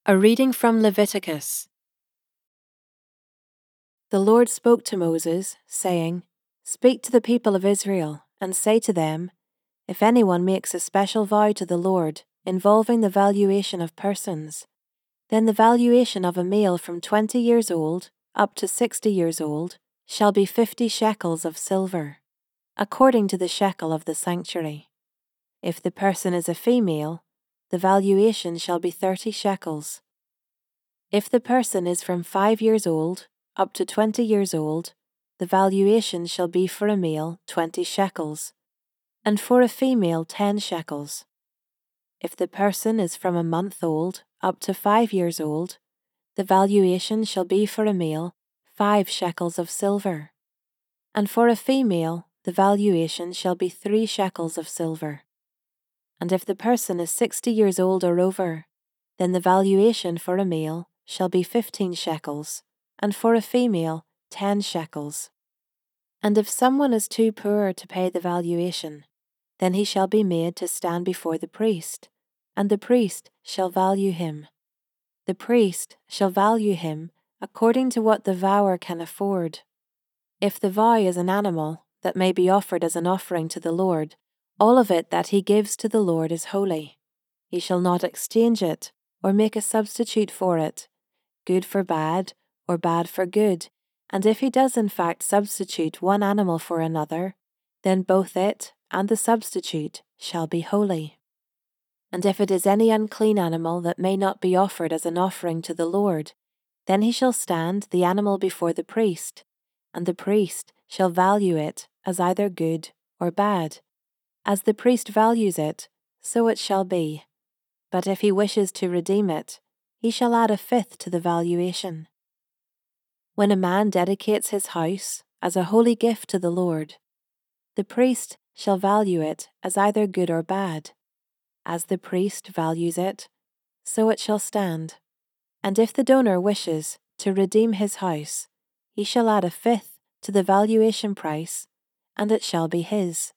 A reading from Leviticus. The Lord spoke to Moses, saying, "Speak to the people of Israel, and say to them, if anyone makes a special vow to the Lord involving the valuation of persons, then the valuation of a male from 20 years old up to 60 years old shall be 50 shekels of silver, according to the shekel of the sanctuary. If the person is a female, the valuation shall be 30 shekels. If the person is from 5 years old up to 20 years old, the valuation shall be for a male 20 shekels, and for a female 10 shekels. If the person is from a month old up to 5 years old, the valuation shall be for a male 5 shekels of silver, and for a female the valuation shall be 3 shekels of silver. And if the person is 60 years old or over, then the valuation for a male shall be 15 shekels, and for a female 10 shekels. And if someone is too poor to pay the valuation, then he shall be made to stand before the priest, and the priest shall value him. The priest shall value him according to what the vower can afford. If the vow is an animal that may be offered as an offering to the Lord, all of it that he gives to the Lord is holy. He shall not exchange it or make a substitute for it, good for bad or bad for good, and if he does in fact substitute one animal for another, then both it and the substitute shall be holy. And if it is any unclean animal that may not be offered as an offering to the Lord, then he shall stand the animal before the priest, and the priest shall value it as either good or bad. As the priest values it, so it shall be. But if he wishes to redeem it, he shall add a fifth to the valuation. When a man dedicates his house as a holy gift to the Lord, the priest shall value it as either good or bad. As the priest values it, so it shall stand. And if the donor wishes to redeem his house, he shall add a fifth to the valuation price, and it shall be his.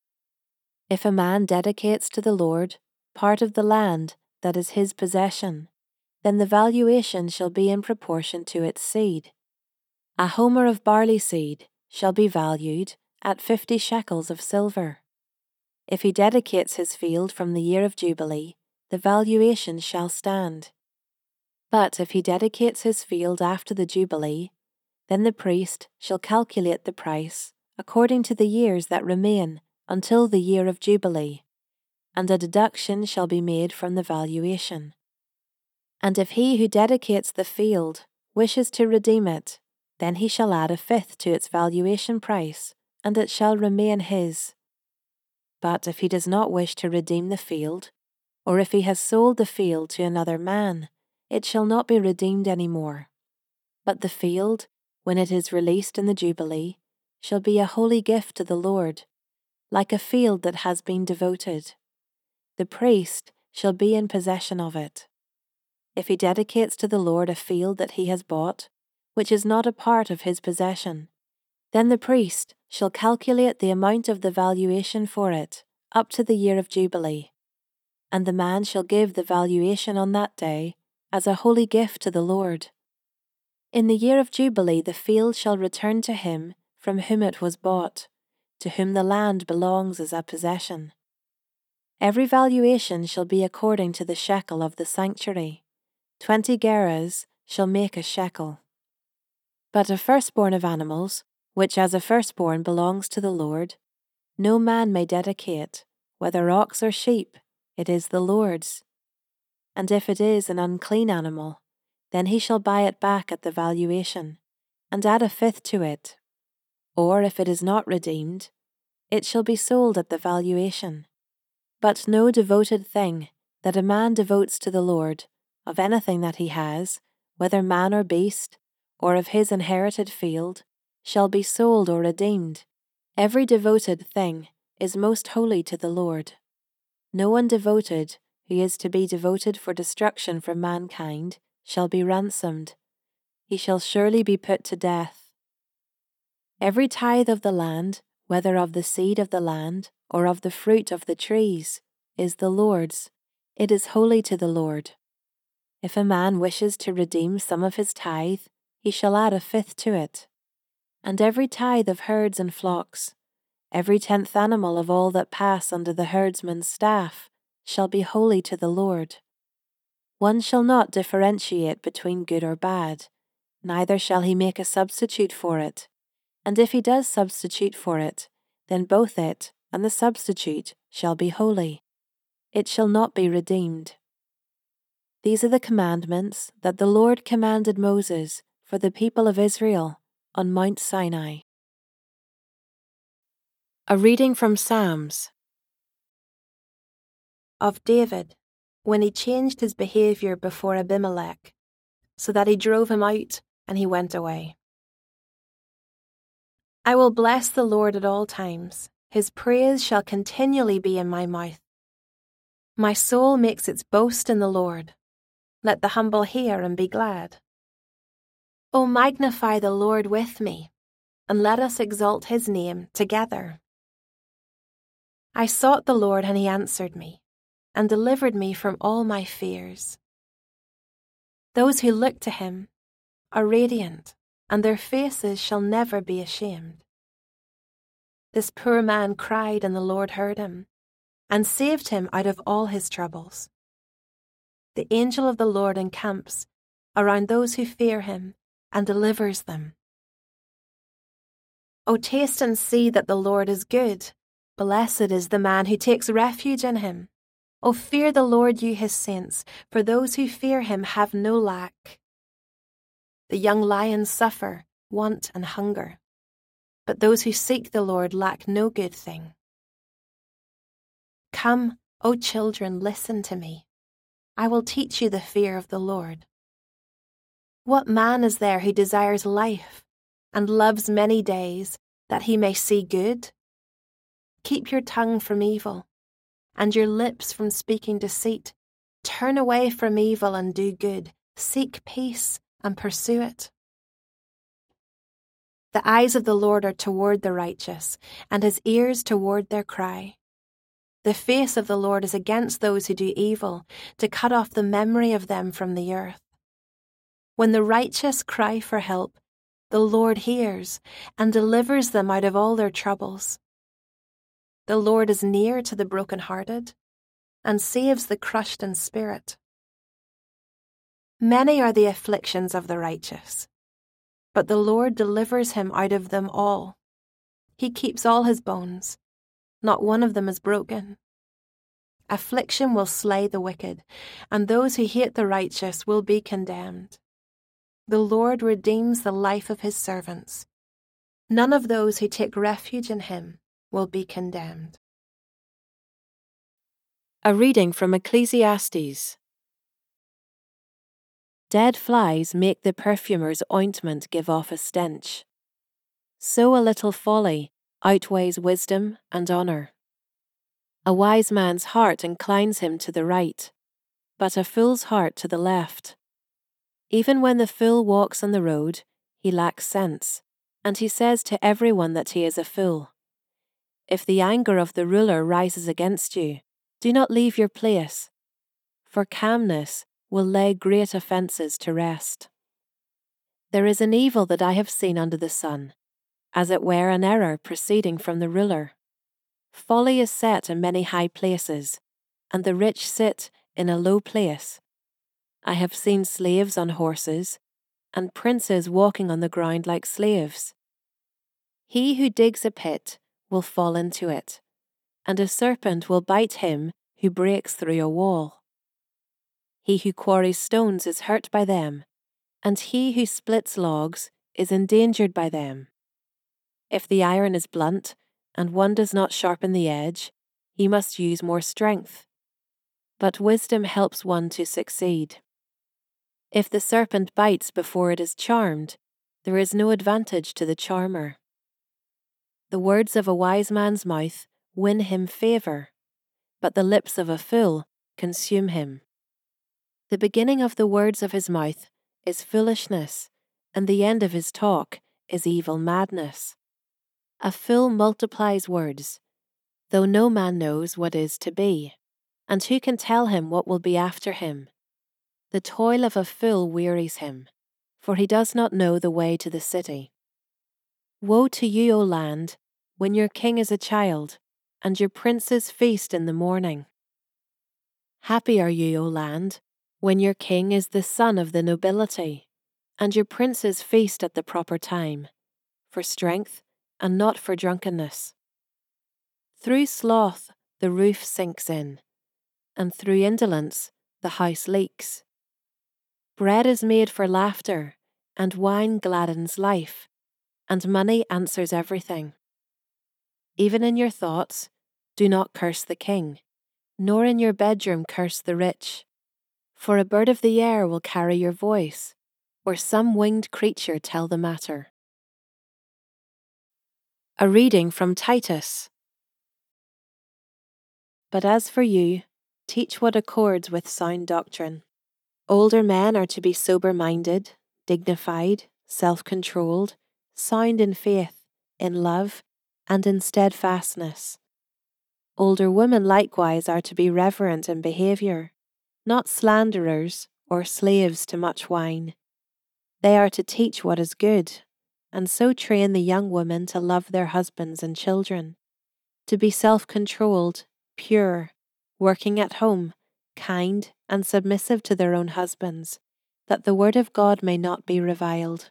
If a man dedicates to the Lord part of the land that is his possession, then the valuation shall be in proportion to its seed. A homer of barley seed shall be valued at 50 shekels of silver. If he dedicates his field from the year of Jubilee, the valuation shall stand. But if he dedicates his field after the Jubilee, then the priest shall calculate the price according to the years that remain until the year of Jubilee, and a deduction shall be made from the valuation. And if he who dedicates the field wishes to redeem it, then he shall add a fifth to its valuation price, and it shall remain his. But if he does not wish to redeem the field, or if he has sold the field to another man, it shall not be redeemed any more. But the field, when it is released in the Jubilee, shall be a holy gift to the Lord, like a field that has been devoted. The priest shall be in possession of it. If he dedicates to the Lord a field that he has bought, which is not a part of his possession, then the priest shall calculate the amount of the valuation for it up to the year of Jubilee, and the man shall give the valuation on that day as a holy gift to the Lord. In the year of Jubilee the field shall return to him from whom it was bought, to whom the land belongs as a possession. Every valuation shall be according to the shekel of the sanctuary. 20 gerahs shall make a shekel. But a firstborn of animals, which as a firstborn belongs to the Lord, no man may dedicate, whether ox or sheep, it is the Lord's. And if it is an unclean animal, then he shall buy it back at the valuation, and add a fifth to it. Or if it is not redeemed, it shall be sold at the valuation. But no devoted thing that a man devotes to the Lord, of anything that he has, whether man or beast, or of his inherited field, shall be sold or redeemed. Every devoted thing is most holy to the Lord. No one devoted, who is to be devoted for destruction from mankind, shall be ransomed. He shall surely be put to death. Every tithe of the land, whether of the seed of the land or of the fruit of the trees, is the Lord's. It is holy to the Lord. If a man wishes to redeem some of his tithe, he shall add a fifth to it. And every tithe of herds and flocks, every 10th animal of all that pass under the herdsman's staff, shall be holy to the Lord. One shall not differentiate between good or bad, neither shall he make a substitute for it. And if he does substitute for it, then both it and the substitute shall be holy. It shall not be redeemed. These are the commandments that the Lord commanded Moses for the people of Israel on Mount Sinai. A reading from Psalms. Of David, when he changed his behavior before Abimelech, so that he drove him out and he went away. I will bless the Lord at all times. His praise shall continually be in my mouth. My soul makes its boast in the Lord. Let the humble hear and be glad. O magnify the Lord with me, and let us exalt his name together. I sought the Lord, and he answered me, and delivered me from all my fears. Those who look to him are radiant, and their faces shall never be ashamed. This poor man cried, and the Lord heard him, and saved him out of all his troubles. The angel of the Lord encamps around those who fear him, and delivers them. O taste and see that the Lord is good. Blessed is the man who takes refuge in him. O fear the Lord, you his saints, for those who fear him have no lack. The young lions suffer want and hunger, but those who seek the Lord lack no good thing. Come, O children, listen to me. I will teach you the fear of the Lord. What man is there who desires life and loves many days, that he may see good? Keep your tongue from evil, and your lips from speaking deceit. Turn away from evil and do good. Seek peace and pursue it. The eyes of the Lord are toward the righteous, and his ears toward their cry. The face of the Lord is against those who do evil, to cut off the memory of them from the earth. When the righteous cry for help, the Lord hears and delivers them out of all their troubles. The Lord is near to the brokenhearted and saves the crushed in spirit. Many are the afflictions of the righteous, but the Lord delivers him out of them all. He keeps all his bones, not one of them is broken. Affliction will slay the wicked, and those who hate the righteous will be condemned. The Lord redeems the life of his servants. None of those who take refuge in him will be condemned. A reading from Ecclesiastes. Dead flies make the perfumer's ointment give off a stench. So a little folly outweighs wisdom and honor. A wise man's heart inclines him to the right, but a fool's heart to the left. Even when the fool walks on the road, he lacks sense, and he says to everyone that he is a fool. If the anger of the ruler rises against you, do not leave your place, for calmness will lay great offences to rest. There is an evil that I have seen under the sun, as it were an error proceeding from the ruler. Folly is set in many high places, and the rich sit in a low place. I have seen slaves on horses, and princes walking on the ground like slaves. He who digs a pit will fall into it, and a serpent will bite him who breaks through a wall. He who quarries stones is hurt by them, and he who splits logs is endangered by them. If the iron is blunt, and one does not sharpen the edge, he must use more strength. But wisdom helps one to succeed. If the serpent bites before it is charmed, there is no advantage to the charmer. The words of a wise man's mouth win him favour, but the lips of a fool consume him. The beginning of the words of his mouth is foolishness, and the end of his talk is evil madness. A fool multiplies words, though no man knows what is to be, and who can tell him what will be after him? The toil of a fool wearies him, for he does not know the way to the city. Woe to you, O land, when your king is a child, and your princes feast in the morning. Happy are you, O land, when your king is the son of the nobility, and your princes feast at the proper time, for strength and not for drunkenness. Through sloth the roof sinks in, and through indolence the house leaks. Bread is made for laughter, and wine gladdens life, and money answers everything. Even in your thoughts, do not curse the king, nor in your bedroom curse the rich. For a bird of the air will carry your voice, or some winged creature tell the matter. A reading from Titus. But as for you, teach what accords with sound doctrine. Older men are to be sober-minded, dignified, self-controlled, sound in faith, in love, and in steadfastness. Older women likewise are to be reverent in behaviour, not slanderers or slaves to much wine. They are to teach what is good, and so train the young women to love their husbands and children, to be self-controlled, pure, working at home, kind and submissive to their own husbands, that the word of God may not be reviled.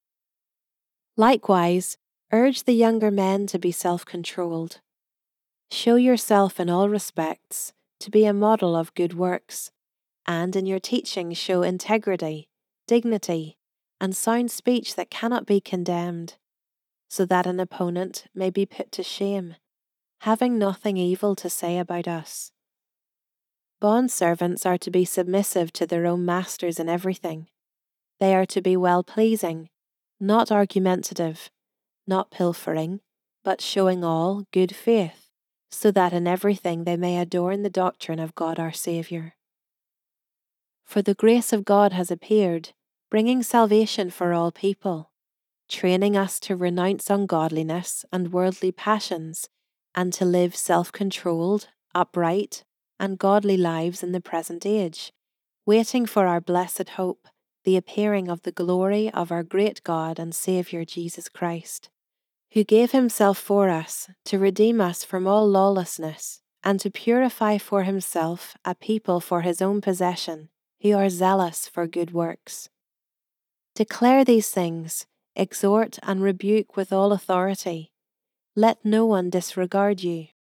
Likewise, urge the younger men to be self-controlled. Show yourself in all respects to be a model of good works, and in your teaching show integrity, dignity, and sound speech that cannot be condemned, so that an opponent may be put to shame, having nothing evil to say about us. Bondservants are to be submissive to their own masters in everything. They are to be well-pleasing, not argumentative, not pilfering, but showing all good faith, so that in everything they may adorn the doctrine of God our Saviour. For the grace of God has appeared, bringing salvation for all people, training us to renounce ungodliness and worldly passions, and to live self-controlled, upright, and godly lives in the present age, waiting for our blessed hope, the appearing of the glory of our great God and Saviour Jesus Christ, who gave himself for us to redeem us from all lawlessness, and to purify for himself a people for his own possession, who are zealous for good works. Declare these things, exhort and rebuke with all authority. Let no one disregard you.